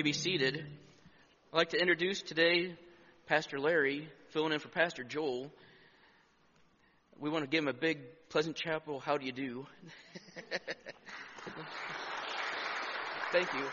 be seated. I'd like to introduce today Pastor Larry, filling in for Pastor Joel. We want to give him a big Pleasant Chapel, how do you do? Thank you.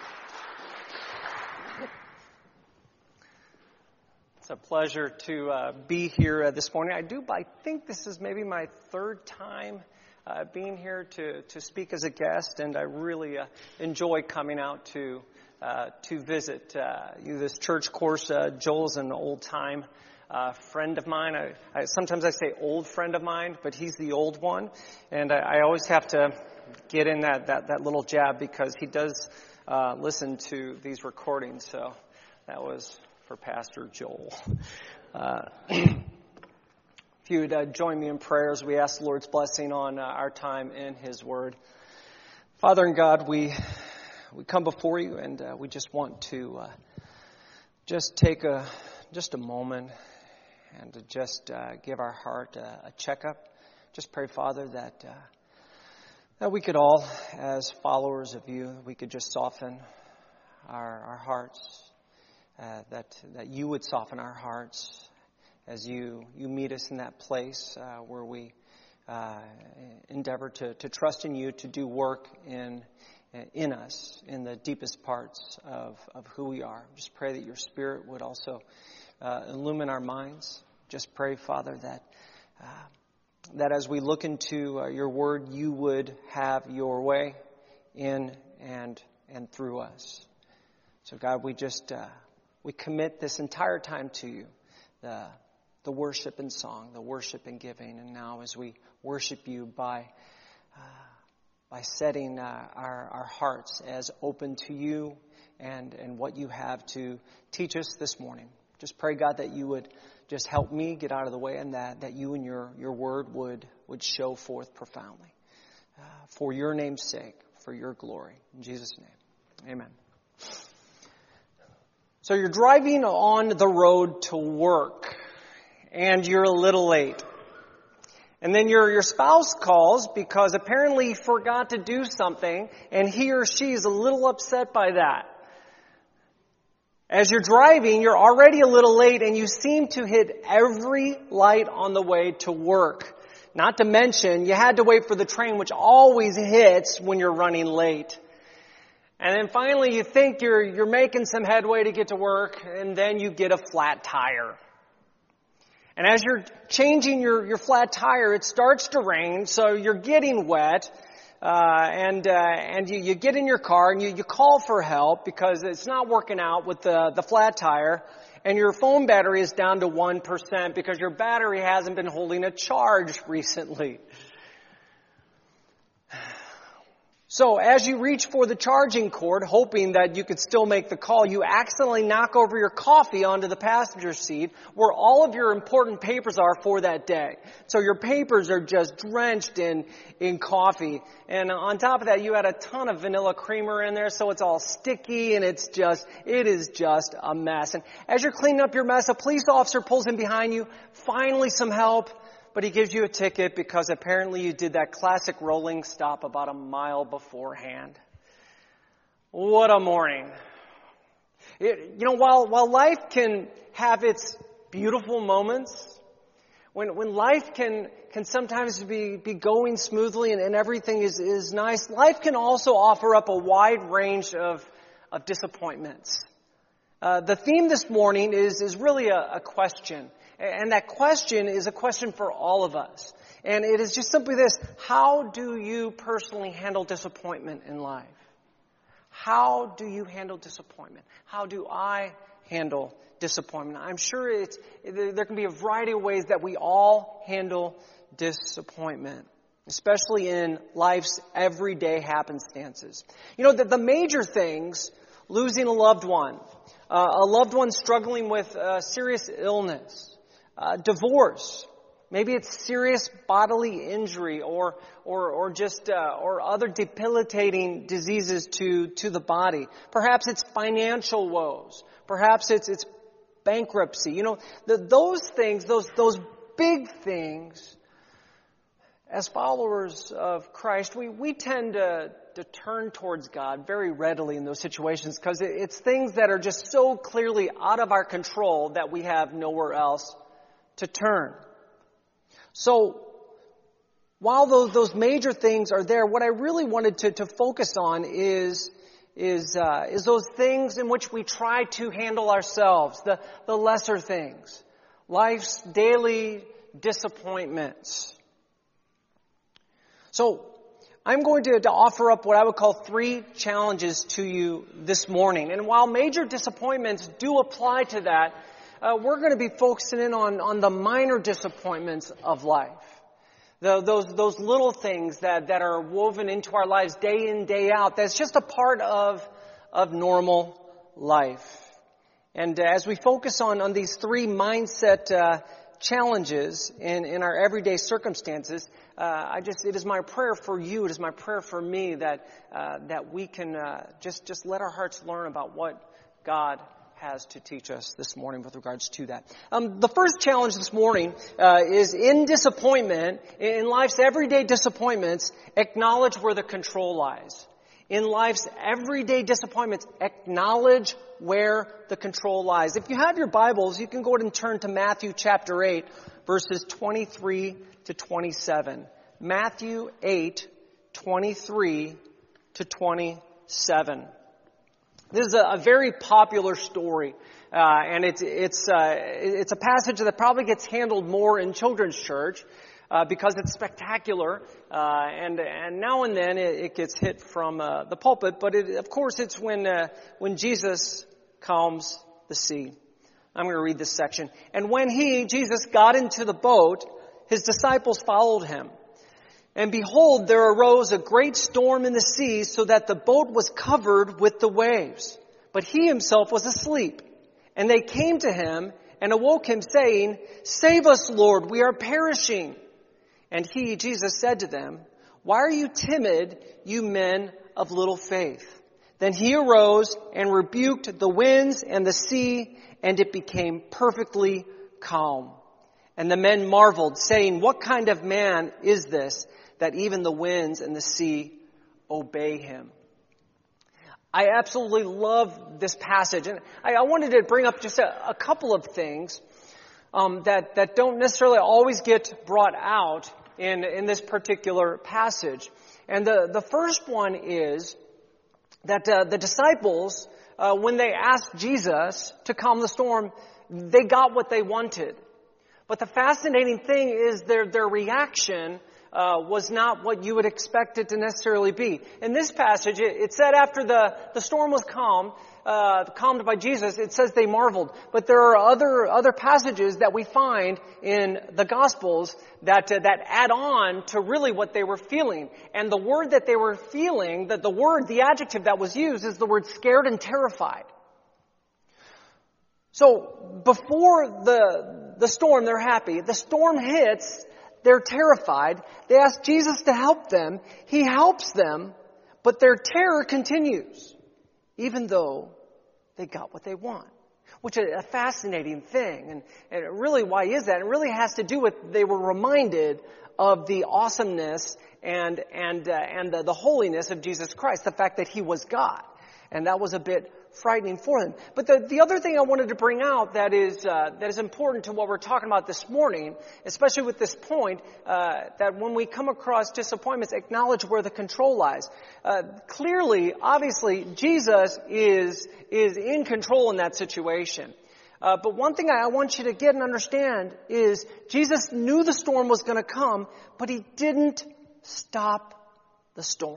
It's a pleasure to be here this morning. I think this is maybe my third time being here to speak as a guest, and I really enjoy coming out to visit this church. Of course, Joel's an old-time friend of mine. Sometimes I say old friend of mine, but he's the old one, and I always have to get in that little jab because he does listen to these recordings, so that was for Pastor Joel. If you would join me in prayer as we ask the Lord's blessing on our time in His Word. Father and God, we come before you, and we just want to just take a moment and to just give our heart a checkup. Just pray, Father, that we could all, as followers of you, we could just soften our hearts. That you would soften our hearts as you meet us in that place where we endeavor to trust in you to do work in us, in the deepest parts of who we are. Just pray that your Spirit would also illumine our minds. Just pray, Father, that as we look into your word, you would have your way in and through us. So God, we commit this entire time to you, the worship and song, the worship and giving. And now as we worship you by setting our hearts as open to you and what you have to teach us this morning. Just pray, God, that you would just help me get out of the way and that you and your word would show forth profoundly. For your name's sake, for your glory. In Jesus' name, amen. So you're driving on the road to work, and you're a little late. And then your spouse calls because apparently he forgot to do something, and he or she is a little upset by that. As you're driving, you're already a little late, and you seem to hit every light on the way to work. Not to mention, you had to wait for the train, which always hits when you're running late. And then finally you think you're making some headway to get to work, and then you get a flat tire. And as you're changing your flat tire, it starts to rain, so you're getting wet, and you get in your car and you call for help because it's not working out with the flat tire, and your phone battery is down to 1% because your battery hasn't been holding a charge recently. So as you reach for the charging cord, hoping that you could still make the call, you accidentally knock over your coffee onto the passenger seat where all of your important papers are for that day. So your papers are just drenched in coffee. And on top of that, you had a ton of vanilla creamer in there, so it's all sticky and it is just a mess. And as you're cleaning up your mess, a police officer pulls in behind you, finally some help. But he gives you a ticket because apparently you did that classic rolling stop about a mile beforehand. What a morning. While life can have its beautiful moments, when life can sometimes be going smoothly and everything is nice, life can also offer up a wide range of disappointments. The theme this morning is really a question. And that question is a question for all of us. And it is just simply this: how do you personally handle disappointment in life? How do you handle disappointment? How do I handle disappointment? I'm sure there can be a variety of ways that we all handle disappointment, especially in life's everyday happenstances. The major things: losing a loved one struggling with serious illness, divorce, maybe it's serious bodily injury or other debilitating diseases to the body. Perhaps it's financial woes. Perhaps it's bankruptcy. Those things, those big things, as followers of Christ, we tend to turn towards God very readily in those situations because it's things that are just so clearly out of our control that we have nowhere else to turn. So, while those major things are there, what I really wanted to focus on is those things in which we try to handle ourselves, the lesser things, life's daily disappointments. So, I'm going to offer up what I would call 3 challenges to you this morning. And while major disappointments do apply to that, we're going to be focusing in on the minor disappointments of life. Those little things that are woven into our lives day in, day out. That's just a part of normal life. And as we focus on these 3 mindset challenges in our everyday circumstances, it is my prayer for you, it is my prayer for me that we can just let our hearts learn about what God has to teach us this morning with regards to that. The first challenge this morning is in disappointment, in life's everyday disappointments, acknowledge where the control lies. In life's everyday disappointments, acknowledge where the control lies. If you have your Bibles, you can go ahead and turn to Matthew chapter 8, verses 23 to 27. Matthew 8, 23 to 27. This is a very popular story, and it's a passage that probably gets handled more in children's church because it's spectacular, and now and then it gets hit from the pulpit. But of course, it's when Jesus calms the sea. I'm going to read this section. And when Jesus, got into the boat, his disciples followed him. And behold, there arose a great storm in the sea, so that the boat was covered with the waves. But he himself was asleep. And they came to him and awoke him, saying, "Save us, Lord, we are perishing." And he, Jesus, said to them, "Why are you timid, you men of little faith?" Then he arose and rebuked the winds and the sea, and it became perfectly calm. And the men marveled, saying, "What kind of man is this, that even the winds and the sea obey him?" I absolutely love this passage. And I wanted to bring up just a couple of things that don't necessarily always get brought out in this particular passage. And the first one is that the disciples, when they asked Jesus to calm the storm, they got what they wanted. But the fascinating thing is their reaction was not what you would expect it to necessarily be. In this passage, it said after the storm was calmed by Jesus, it says they marveled. But there are other passages that we find in the Gospels that add on to really what they were feeling. And the word that they were feeling, the adjective that was used is the word scared and terrified. So before the storm, they're happy. The storm hits, they're terrified. They ask Jesus to help them. He helps them, but their terror continues, even though they got what they want, which is a fascinating thing. And really, why is that? It really has to do with they were reminded of the awesomeness and the holiness of Jesus Christ, the fact that he was God. And that was a bit frightening for them. But the other thing I wanted to bring out that is important to what we're talking about this morning, especially with this point, that when we come across disappointments, acknowledge where the control lies. Clearly, obviously, Jesus is in control in that situation. But one thing I want you to get and understand is Jesus knew the storm was going to come, but he didn't stop the storm.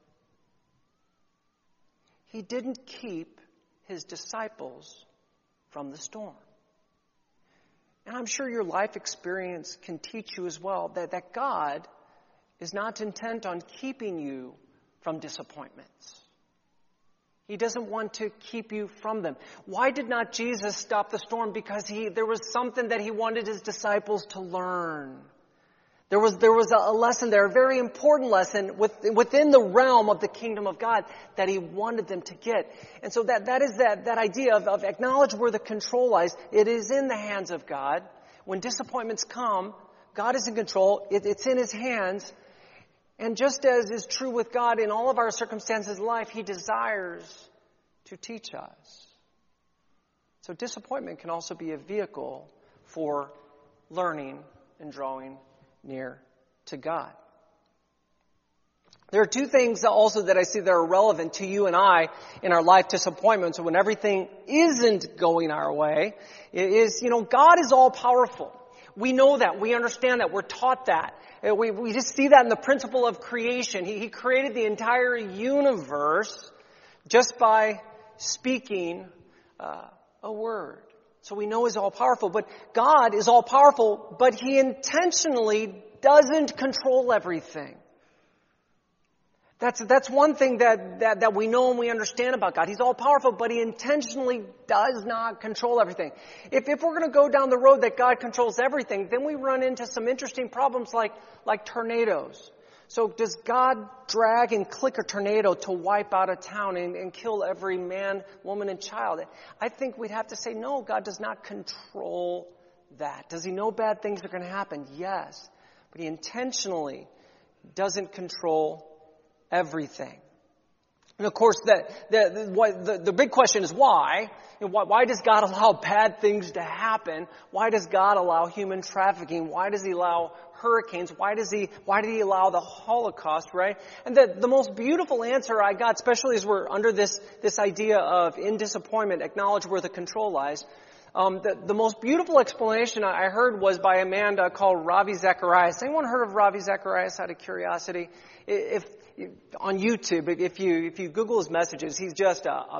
He didn't keep his disciples from the storm. And I'm sure your life experience can teach you as well that God is not intent on keeping you from disappointments. He doesn't want to keep you from them. Why did not Jesus stop the storm? Because there was something that he wanted his disciples to learn. There was a lesson there, a very important lesson within the realm of the kingdom of God that he wanted them to get. And so that is that idea of acknowledge where the control lies. It is in the hands of God. When disappointments come, God is in control. It's in His hands. And just as is true with God in all of our circumstances of life, He desires to teach us. So disappointment can also be a vehicle for learning and drawing near to God. There are two things also that I see that are relevant to you and I in our life disappointments when everything isn't going our way. It is, God is all powerful. We know that. We understand that. We're taught that. We just see that in the principle of creation. He created the entire universe just by speaking a word. So we know He's all powerful. But God is all powerful, but He intentionally doesn't control everything. That's one thing that we know and we understand about God. He's all powerful, but He intentionally does not control everything. If we're going to go down the road that God controls everything, then we run into some interesting problems like tornadoes. So does God drag and click a tornado to wipe out a town and kill every man, woman, and child? I think we'd have to say, no, God does not control that. Does He know bad things are going to happen? Yes. But He intentionally doesn't control everything. And of course, the big question is why? Why does God allow bad things to happen? Why does God allow human trafficking? Why does He allow hurricanes? Why did He allow the Holocaust, right? And the most beautiful answer I got, especially as we're under this idea of in disappointment, acknowledge where the control lies. The most beautiful explanation I heard was by a man called Ravi Zacharias. Anyone heard of Ravi Zacharias out of curiosity? On YouTube, if you Google his messages, he's just a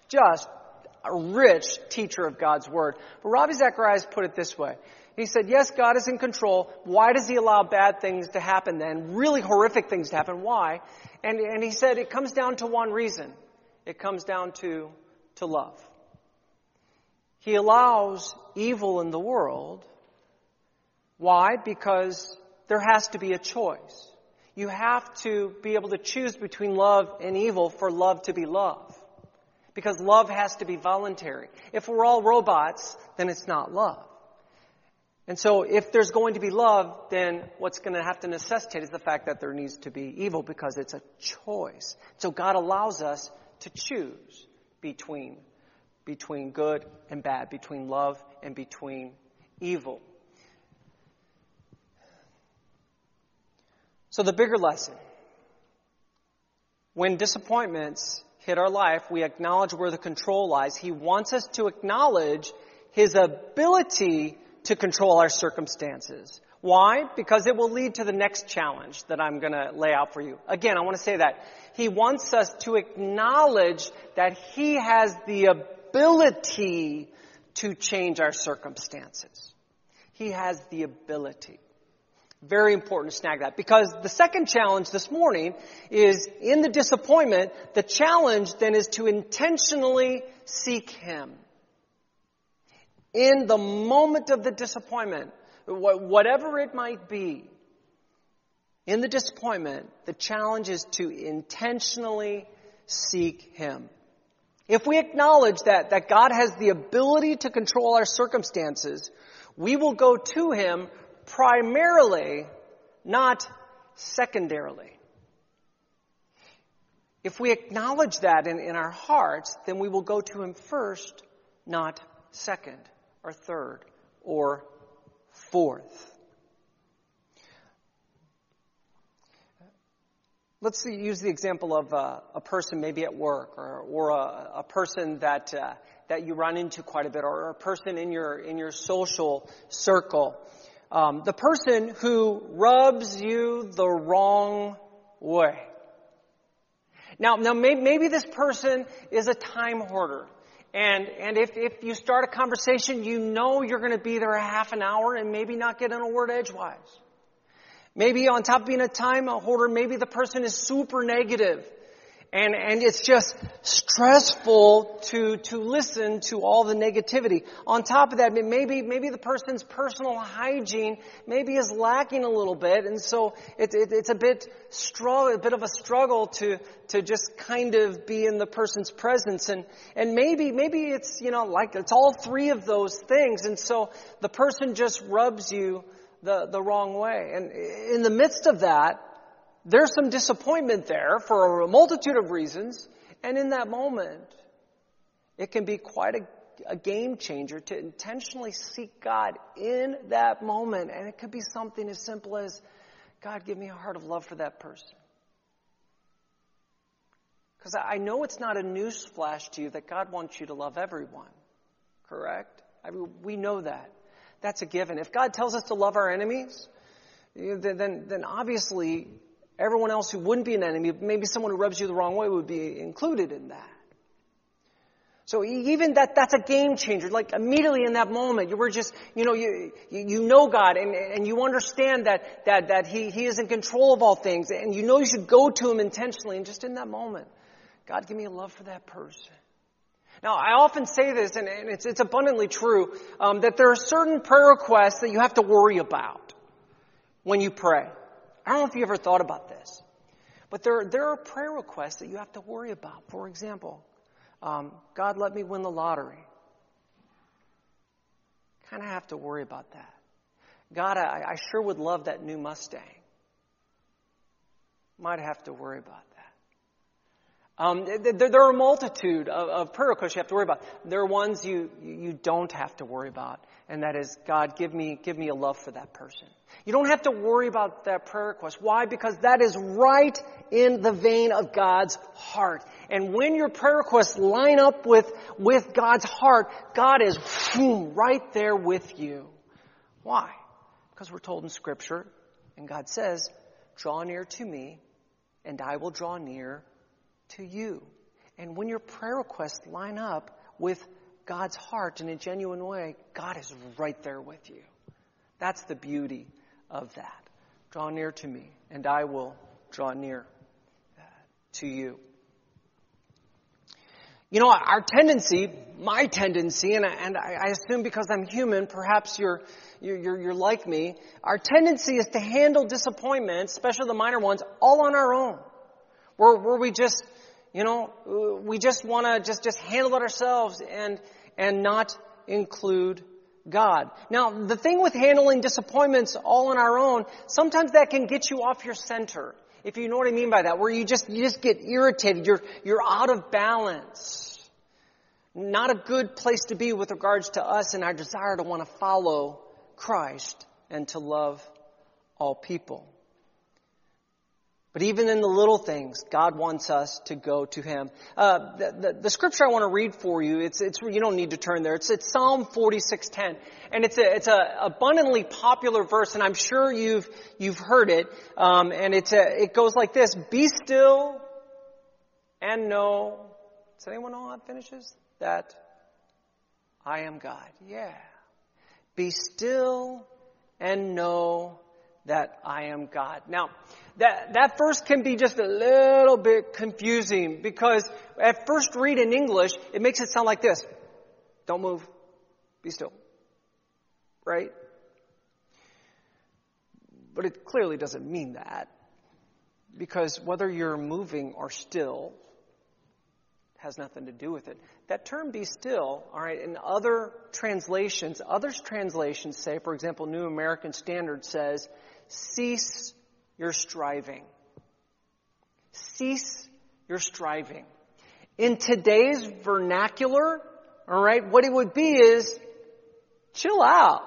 rich teacher of God's Word. But Ravi Zacharias put it this way. He said, yes, God is in control. Why does He allow bad things to happen then? Really horrific things to happen. Why? And he said it comes down to one reason. It comes down to love. He allows evil in the world. Why? Because there has to be a choice. You have to be able to choose between love and evil for love to be love. Because love has to be voluntary. If we're all robots, then it's not love. And so if there's going to be love, then what's going to have to necessitate is the fact that there needs to be evil because it's a choice. So God allows us to choose between good and bad, between love and between evil. So the bigger lesson, when disappointments hit our life, we acknowledge where the control lies. He wants us to acknowledge His ability to control our circumstances. Why? Because it will lead to the next challenge that I'm going to lay out for you. Again, I want to say that. He wants us to acknowledge that He has the ability to change our circumstances. He has the ability. Very important to snag that. Because the second challenge this morning is in the disappointment, the challenge then is to intentionally seek Him. In the moment of the disappointment, whatever it might be, in the disappointment, the challenge is to intentionally seek Him. If we acknowledge that God has the ability to control our circumstances, we will go to Him primarily, not secondarily. If we acknowledge that in our hearts, then we will go to Him first, not second or third or fourth. Let's use the example of a person maybe at work or a person that you run into quite a bit, or a person in your social circle. The person who rubs you the wrong way. Now maybe this person is a time hoarder. And if you start a conversation, you know you're going to be there a half an hour and maybe not get in a word edgewise. Maybe on top of being a time hoarder, maybe the person is super negative. And it's just stressful to listen to all the negativity. On top of that, maybe the person's personal hygiene maybe is lacking a little bit, and so it's a bit of a struggle to just kind of be in the person's presence. And maybe it's like it's all three of those things, and so the person just rubs you the wrong way. And in the midst of that, there's some disappointment there for a multitude of reasons. And in that moment, it can be quite a game changer to intentionally seek God in that moment. And it could be something as simple as, God, give me a heart of love for that person. Because I know it's not a newsflash to you that God wants you to love everyone. Correct? I mean, we know that. That's a given. If God tells us to love our enemies, then obviously everyone else who wouldn't be an enemy, maybe someone who rubs you the wrong way, would be included in that. So even that's a game changer. Like immediately in that moment, you were just, you know God and you understand that He is in control of all things, and you know you should go to Him intentionally, and just in that moment, God, give me a love for that person. Now, I often say this, and it's abundantly true, that there are certain prayer requests that you have to worry about when you pray. I don't know if you ever thought about this, but there are prayer requests that you have to worry about. For example, God, let me win the lottery. Kind of have to worry about that. God, I sure would love that new Mustang. Might have to worry about that. There are a multitude of prayer requests you have to worry about. There are ones you don't have to worry about, and that is, God, give me a love for that person. You don't have to worry about that prayer request. Why? Because that is right in the vein of God's heart. And when your prayer requests line up with God's heart, God is right there with you. Why? Because we're told in Scripture, and God says, draw near to me, and I will draw near to you. And when your prayer requests line up with God's heart in a genuine way, God is right there with you. That's the beauty of that. Draw near to me, and I will draw near to you. Our tendency, my tendency, and I assume because I'm human, perhaps you're like me, our tendency is to handle disappointments, especially the minor ones, all on our own. Where we just, we just want to just handle it ourselves and not include God. Now, the thing with handling disappointments all on our own, sometimes that can get you off your center. If you know what I mean by that, where you just get irritated, you're out of balance. Not a good place to be with regards to us and our desire to want to follow Christ and to love all people. But even in the little things, God wants us to go to Him. The scripture I want to read for you, it's you don't need to turn there. It's Psalm 46:10, and it's a abundantly popular verse, and I'm sure you've heard it. And it goes like this: Be still and know. Does anyone know how it finishes? That I am God. Yeah. Be still and know that I am God. Now, that verse can be just a little bit confusing because at first read in English, it makes it sound like this. Don't move. Be still. Right? But it clearly doesn't mean that, because whether you're moving or still has nothing to do with it. That term be still, all right, in other translations say, for example, New American Standard says, cease your striving. Cease your striving. In today's vernacular, all right, what it would be is chill out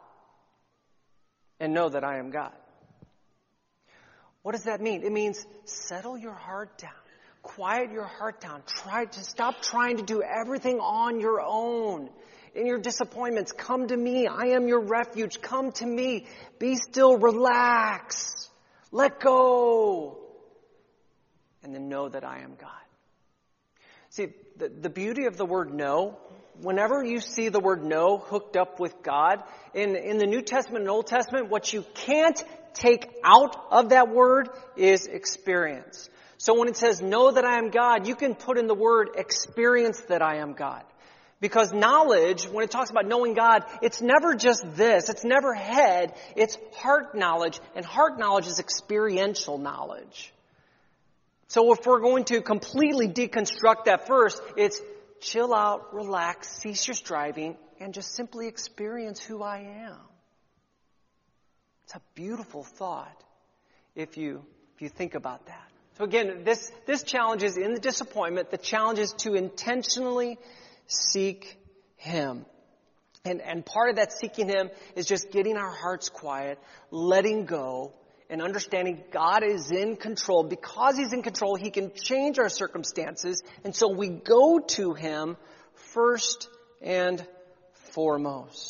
and know that I am God. What does that mean? It means settle your heart down. Quiet your heart down. Stop trying to do everything on your own. In your disappointments, come to me. I am your refuge. Come to me. Be still. Relax. Let go. And then know that I am God. See, the beauty of the word know, whenever you see the word know hooked up with God, in the New Testament and Old Testament, what you can't take out of that word is experience. So when it says know that I am God, you can put in the word experience that I am God. Because knowledge, when it talks about knowing God, it's never just this. It's never head. It's heart knowledge. And heart knowledge is experiential knowledge. So if we're going to completely deconstruct that first, it's chill out, relax, cease your striving, and just simply experience who I am. It's a beautiful thought if you think about that. So again, this challenge is in the disappointment. The challenge is to intentionally seek Him. And part of that seeking Him is just getting our hearts quiet, letting go, and understanding God is in control. Because He's in control, He can change our circumstances. And so we go to Him first and foremost.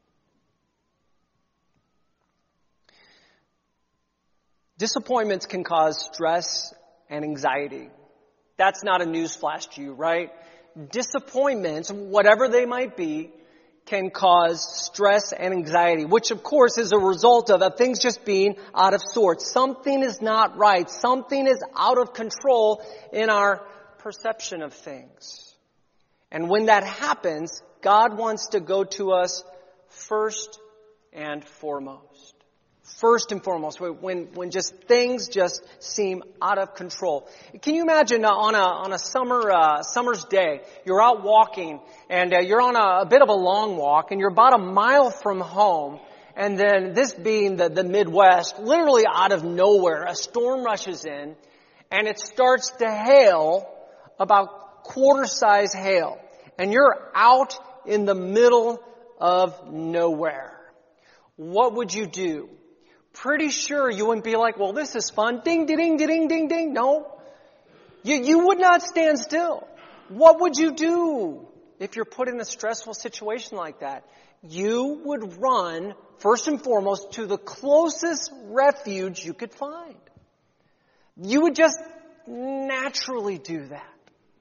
Disappointments can cause stress and anxiety. That's not a newsflash to you, right? Disappointments, whatever they might be, can cause stress and anxiety, which of course is a result of things just being out of sorts. Something is not right. Something is out of control in our perception of things. And when that happens, God wants to go to us first and foremost. First and foremost, when just things just seem out of control. Can you imagine on a summer's day, you're out walking and you're on a bit of a long walk and you're about a mile from home, and then this being the Midwest, literally out of nowhere, a storm rushes in and it starts to hail, about quarter-size hail, and you're out in the middle of nowhere. What would you do? Pretty sure you wouldn't be like, well, this is fun. Ding, ding, ding, ding, ding. No. You would not stand still. What would you do if you're put in a stressful situation like that? You would run, first and foremost, to the closest refuge you could find. You would just naturally do that.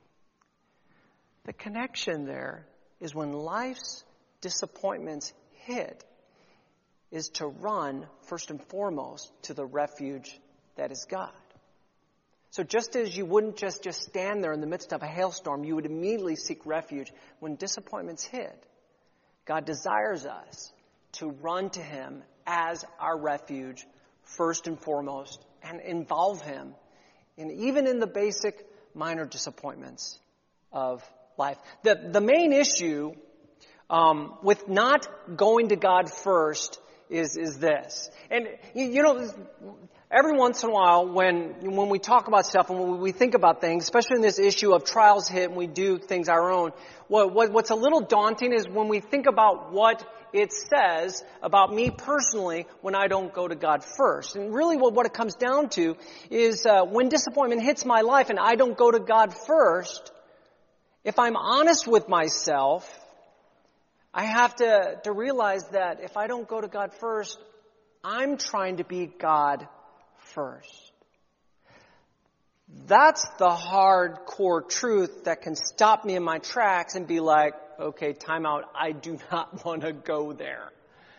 The connection there is when life's disappointments hit, is to run, first and foremost, to the refuge that is God. So just as you wouldn't just stand there in the midst of a hailstorm, you would immediately seek refuge. When disappointments hit, God desires us to run to Him as our refuge, first and foremost, and involve Him even in the basic minor disappointments of life. The main issue with not going to God first is this. And you know, every once in a while when we talk about stuff and when we think about things, especially in this issue of trials hit and we do things our own, what's a little daunting is when we think about what it says about me personally when I don't go to God first. And really what it comes down to is when disappointment hits my life and I don't go to God first, if I'm honest with myself, I have to realize that if I don't go to God first, I'm trying to be God first. That's the hardcore truth that can stop me in my tracks and be like, okay, time out, I do not want to go there.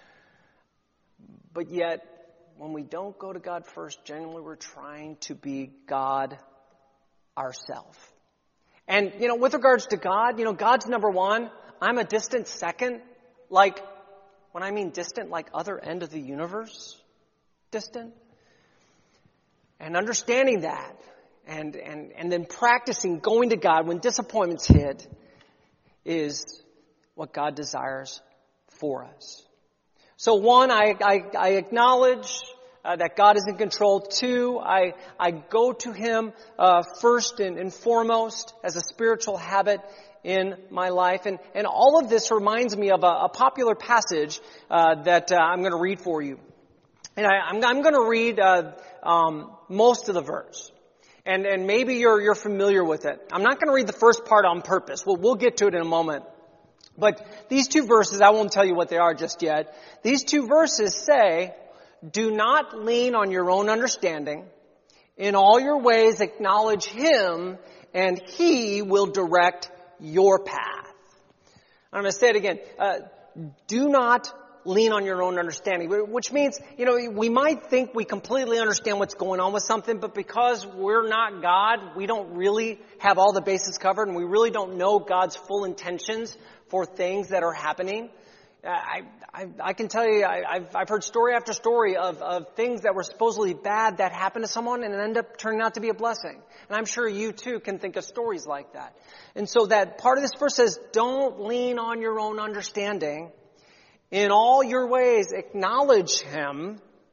But yet, when we don't go to God first, generally we're trying to be God ourselves. And, with regards to God, God's number one. I'm a distant second. Like, when I mean distant, like other end of the universe distant. And understanding that and then practicing going to God when disappointments hit is what God desires for us. So one, I acknowledge that God is in control. Two, I go to Him first and foremost as a spiritual habit in my life. And all of this reminds me of a popular passage that I'm going to read for you. And I'm going to read most of the verse. And maybe you're familiar with it. I'm not going to read the first part on purpose. We'll get to it in a moment. But these two verses, I won't tell you what they are just yet. These two verses say, do not lean on your own understanding. In all your ways acknowledge Him, and He will direct your path. I'm going to say it again. Do not lean on your own understanding, which means, we might think we completely understand what's going on with something, but because we're not God, we don't really have all the bases covered, and we really don't know God's full intentions for things that are happening. I can tell you, I've heard story after story of things that were supposedly bad that happened to someone and end up turning out to be a blessing. And I'm sure you too can think of stories like that. And so that part of this verse says, don't lean on your own understanding. In all your ways, acknowledge Him,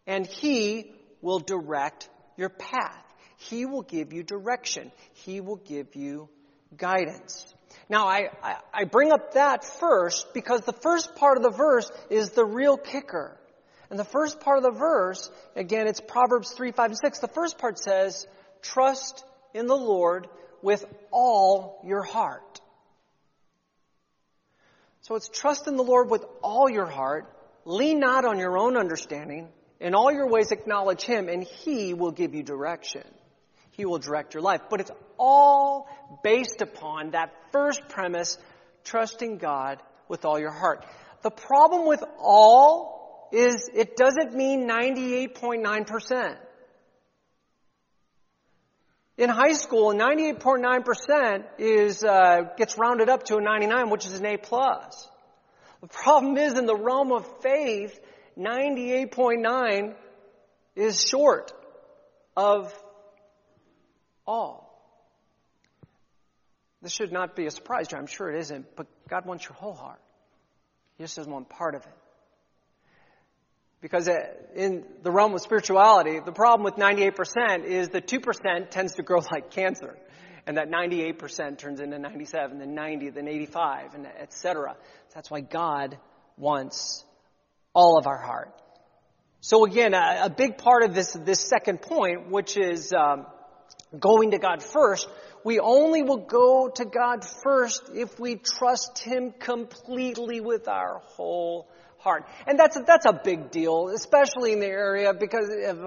And He will direct your path. He will give you direction. He will give you guidance. Now, I bring up that first because the first part of the verse is the real kicker. And the first part of the verse, again, it's Proverbs 3, 5, and 6. The first part says, trust in the Lord with all your heart. So it's trust in the Lord with all your heart. Lean not on your own understanding. In all your ways acknowledge Him, and He will give you direction. He will direct your life. But it's all based upon that first premise, trusting God with all your heart. The problem with all is it doesn't mean 98.9%. In high school, 98.9% gets rounded up to a 99, which is an A+. The problem is in the realm of faith, 98.9 is short of all. This should not be a surprise to you. I'm sure it isn't, but God wants your whole heart. He just doesn't want part of it. Because in the realm of spirituality, the problem with 98% is the 2% tends to grow like cancer. And that 98% turns into 97, then 90, then 85, and etc. That's why God wants all of our heart. So again, a big part of this second point, which is going to God first, we only will go to God first if we trust Him completely with our whole heart. And that's a big deal, especially in the area because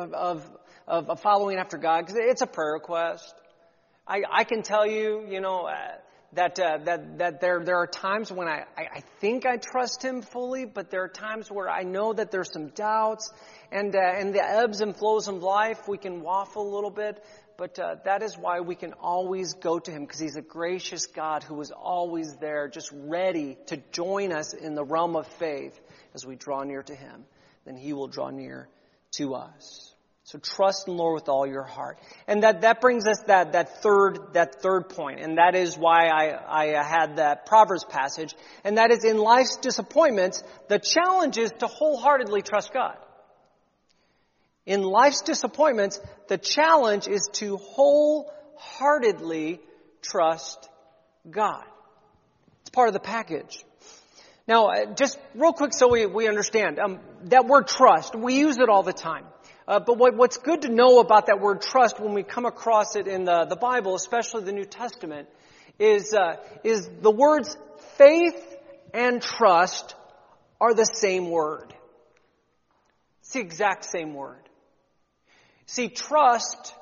of following after God, because it's a prayer request. I can tell you, that there are times when I think I trust Him fully, but there are times where I know that there's some doubts, and the ebbs and flows of life, we can waffle a little bit, but that is why we can always go to Him, because He's a gracious God who is always there, just ready to join us in the realm of faith as we draw near to Him. Then He will draw near to us. So trust in the Lord with all your heart. And that brings us that third point. And that is why I had that Proverbs passage. And that is in life's disappointments, the challenge is to wholeheartedly trust God. In life's disappointments, the challenge is to wholeheartedly trust God. It's part of the package. Now, just real quick so we understand. That word trust, we use it all the time. But what's good to know about that word trust when we come across it in the Bible, especially the New Testament, is the words faith and trust are the same word. It's the exact same word. See, trust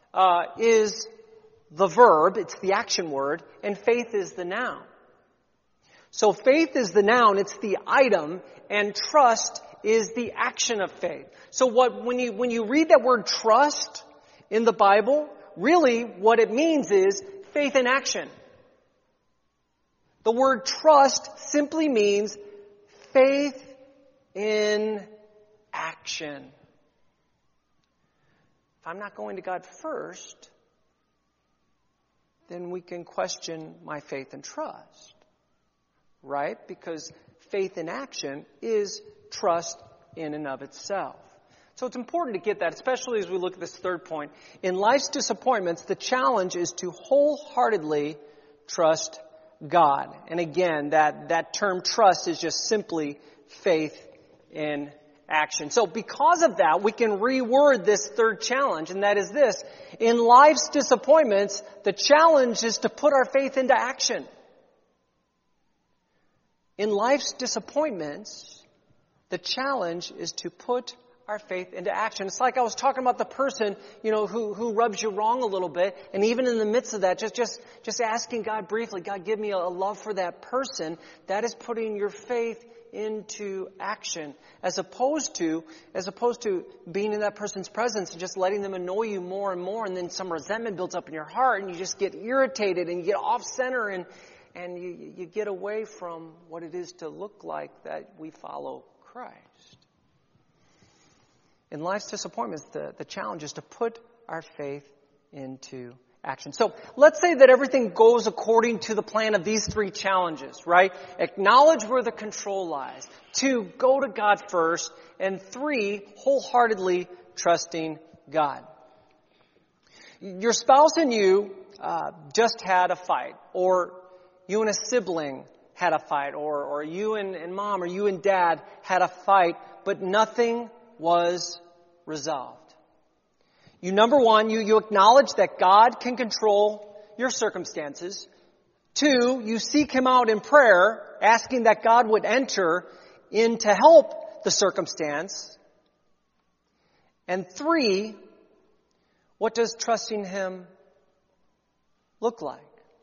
is the verb, it's the action word, and faith is the noun. So faith is the noun, it's the item, and trust is the action of faith. So when you read that word trust in the Bible, really what it means is faith in action. The word trust simply means faith in action. If I'm not going to God first, then we can question my faith and trust. Right? Because faith in action is trust in and of itself. So it's important to get that, especially as we look at this third point. In life's disappointments, the challenge is to wholeheartedly trust God. And again, that term trust is just simply faith in action. So because of that, we can reword this third challenge, and that is this. In life's disappointments, the challenge is to put our faith into action. In life's disappointments, the challenge is to put our faith into action. It's like I was talking about the person, who rubs you wrong a little bit, and even in the midst of that, just asking God briefly, God, give me a love for that person. That is putting your faith into action, as opposed to being in that person's presence and just letting them annoy you more and more, and then some resentment builds up in your heart, and you just get irritated and you get off center, and you get away from what it is to look like that we follow Christ. In life's disappointments, the challenge is to put our faith into action. So let's say that everything goes according to the plan of these three challenges, right? Acknowledge where the control lies. 2, go to God first. And 3, wholeheartedly trusting God. Your spouse and you just had a fight, or you and a sibling had a fight, or you and mom or you and dad had a fight, but nothing was resolved. You, number 1, you acknowledge that God can control your circumstances. 2, you seek Him out in prayer, asking that God would enter in to help the circumstance. And 3, what does trusting Him look like?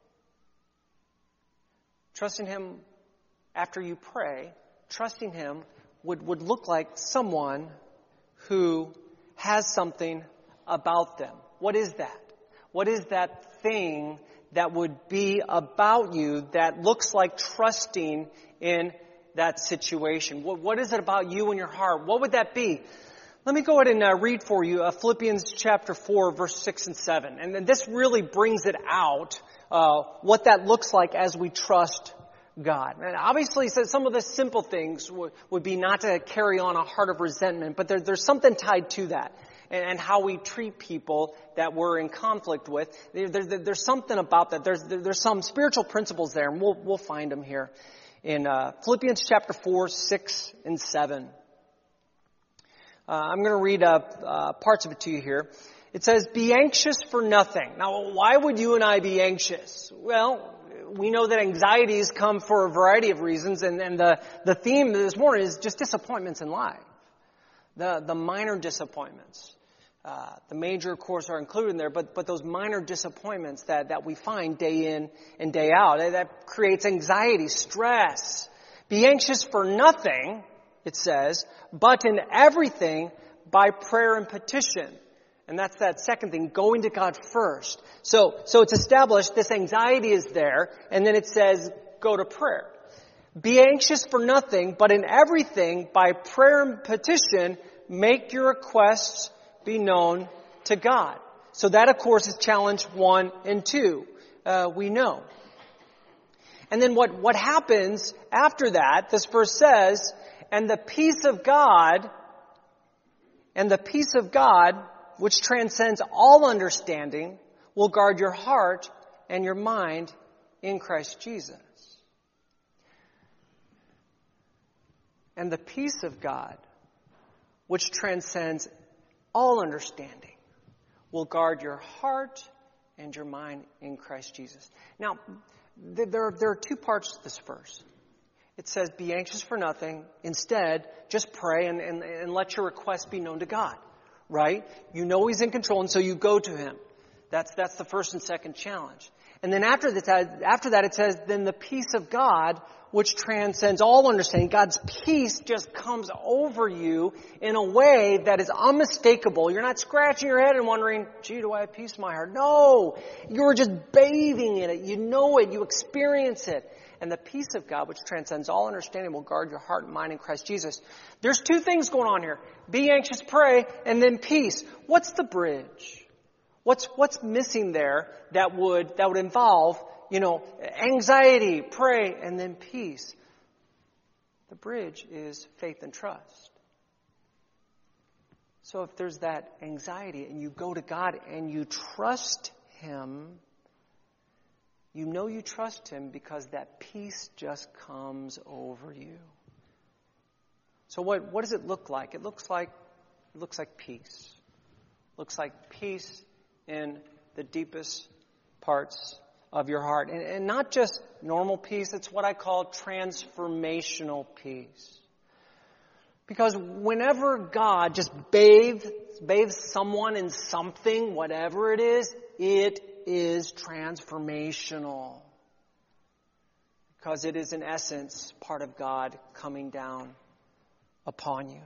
Trusting Him after you pray, trusting Him would look like someone who has something about them. What is that? What is that thing that would be about you that looks like trusting in that situation? What is it about you and your heart? What would that be? Let me go ahead and read for you Philippians chapter 4, verse 6 and 7. And this really brings it out, what that looks like as we trust God. And obviously, some of the simple things would be not to carry on a heart of resentment, but there's something tied to that. And how we treat people that we're in conflict with. There's something about that. There's some spiritual principles there, and we'll find them here in Philippians chapter 4, 6 and 7. I'm going to read parts of it to you here. It says, "Be anxious for nothing." Now, why would you and I be anxious? Well, we know that anxieties come for a variety of reasons, and the theme this morning is just disappointments in life. The minor disappointments. The major, of course, are included in there, but those minor disappointments that we find day in and day out, that creates anxiety, stress. Be anxious for nothing, it says, but in everything by prayer and petition. And that's that second thing, going to God first. So it's established, this anxiety is there, and then it says, go to prayer. Be anxious for nothing, but in everything by prayer and petition, make your requests be known to God. So that, of course, is challenge 1 and 2. We know. And then what happens after that, this verse says, and the peace of God, which transcends all understanding, will guard your heart and your mind in Christ Jesus. And the peace of God, which transcends all understanding, will guard your heart and your mind in Christ Jesus. Now, there are 2 parts to this verse. It says, be anxious for nothing. Instead, just pray and let your requests be known to God. Right? You know He's in control, and so you go to Him. That's the first and second challenge. And then after that, it says, then the peace of God, which transcends all understanding, God's peace just comes over you in a way that is unmistakable. You're not scratching your head and wondering, gee, do I have peace in my heart? No! You're just bathing in it. You know it. You experience it. And the peace of God, which transcends all understanding, will guard your heart and mind in Christ Jesus. There's 2 things going on here. Be anxious, pray, and then peace. What's the bridge? What's missing there that would involve, anxiety, pray, and then peace? The bridge is faith and trust. So if there's that anxiety and you go to God and you trust Him, you know you trust Him because that peace just comes over you. So what does it look like? It looks like peace. It looks like peace in the deepest parts of your heart. And not just normal peace, it's what I call transformational peace. Because whenever God just bathes someone in something, whatever it is transformational. Because it is, in essence, part of God coming down upon you.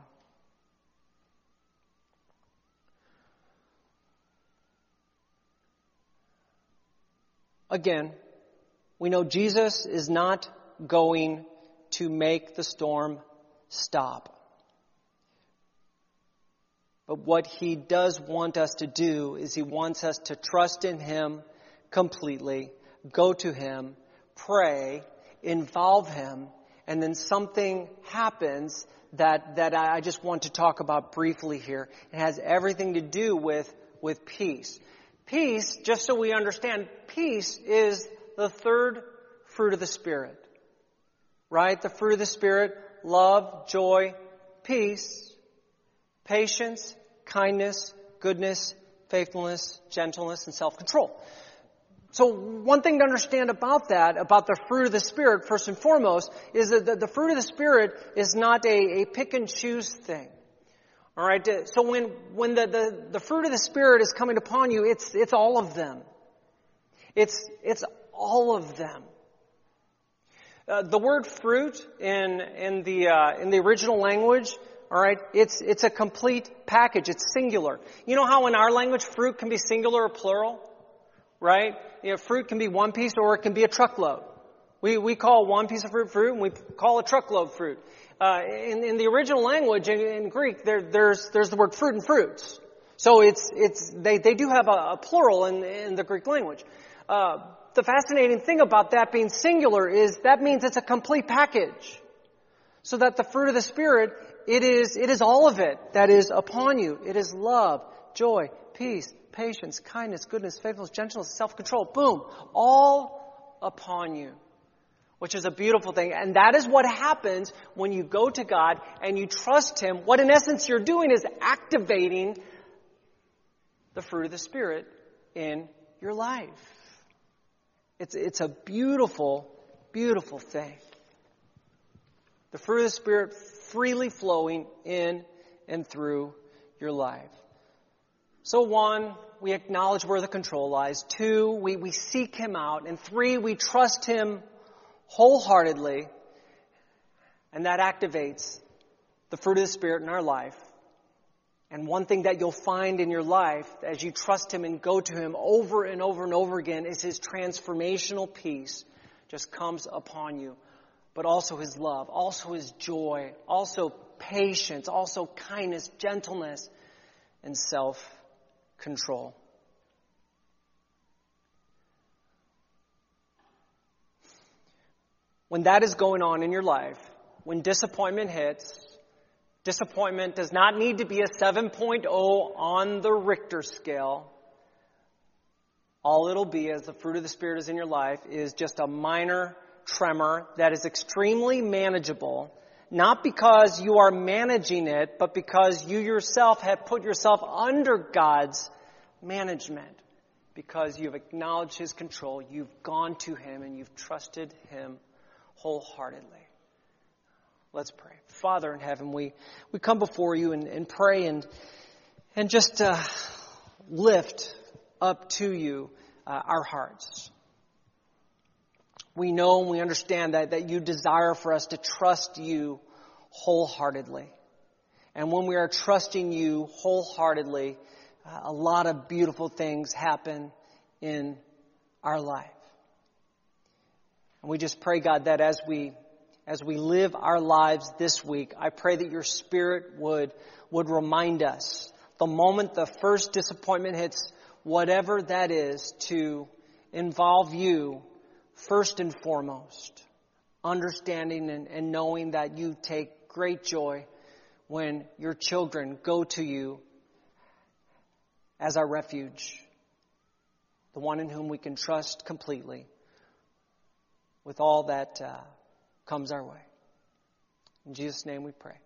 Again, we know Jesus is not going to make the storm stop. But what He does want us to do is He wants us to trust in Him completely, go to Him, pray, involve Him, and then something happens that I just want to talk about briefly here. It has everything to do with peace. Peace, just so we understand, peace is the third fruit of the Spirit. Right? The fruit of the Spirit, love, joy, peace, patience, kindness, goodness, faithfulness, gentleness, and self-control. So one thing to understand about that, about the fruit of the Spirit, first and foremost, is that the fruit of the Spirit is not a pick and choose thing. All right? So when the fruit of the Spirit is coming upon you, it's all of them. It's all of them. The word fruit in the original language, all right, it's a complete package. It's singular. You know how in our language fruit can be singular or plural, right? You know, fruit can be one piece or it can be a truckload. We call one piece of fruit, and we call a truckload fruit. In the original language in Greek, there's the word fruit and fruits. So they do have a plural in the Greek language. The fascinating thing about that being singular is that means it's a complete package. So that the fruit of the Spirit, it is all of it that is upon you. It is love, joy, peace, patience, kindness, goodness, faithfulness, gentleness, self-control. Boom. All upon you. Which is a beautiful thing. And that is what happens when you go to God and you trust Him. What in essence you're doing is activating the fruit of the Spirit in your life. It's a beautiful, beautiful thing. The fruit of the Spirit freely flowing in and through your life. So 1, we acknowledge where the control lies. 2, we seek Him out. And 3, we trust Him wholeheartedly. And that activates the fruit of the Spirit in our life. And one thing that you'll find in your life as you trust Him and go to Him over and over and over again is His transformational peace just comes upon you. But also His love, also His joy, also patience, also kindness, gentleness, and self-control. When that is going on in your life, when disappointment hits, disappointment does not need to be a 7.0 on the Richter scale. All it'll be, as the fruit of the Spirit is in your life, is just a minor tremor that is extremely manageable, not because you are managing it, but because you yourself have put yourself under God's management. Because you've acknowledged His control, you've gone to Him, and you've trusted Him wholeheartedly. Let's pray. Father in heaven, we come before you and pray and just lift up to you our hearts. We know and we understand that you desire for us to trust you wholeheartedly. And when we are trusting you wholeheartedly, a lot of beautiful things happen in our life. And we just pray, God, that as we live our lives this week, I pray that your Spirit would remind us the moment the first disappointment hits, whatever that is, to involve you first and foremost, understanding and knowing that you take great joy when your children go to you as our refuge, the one in whom we can trust completely with all that comes our way. In Jesus' name we pray.